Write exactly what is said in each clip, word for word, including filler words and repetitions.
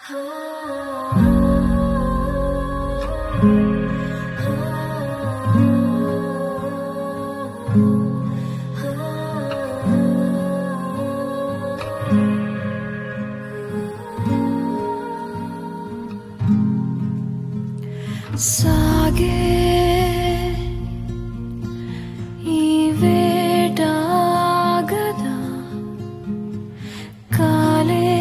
సాగే ఈ వేట ఆగదా కాలే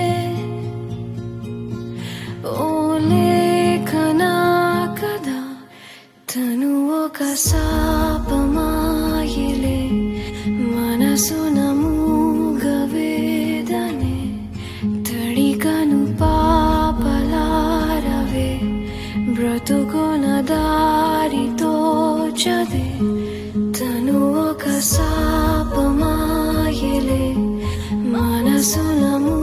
ఓ లేఖనా కదా తను ఒక శాపమాయలే మనసున మూగవేదనే తడికను పాపలారవే బ్రతుకున దారితో చదే తను ఒక శాపమాయలే మనసున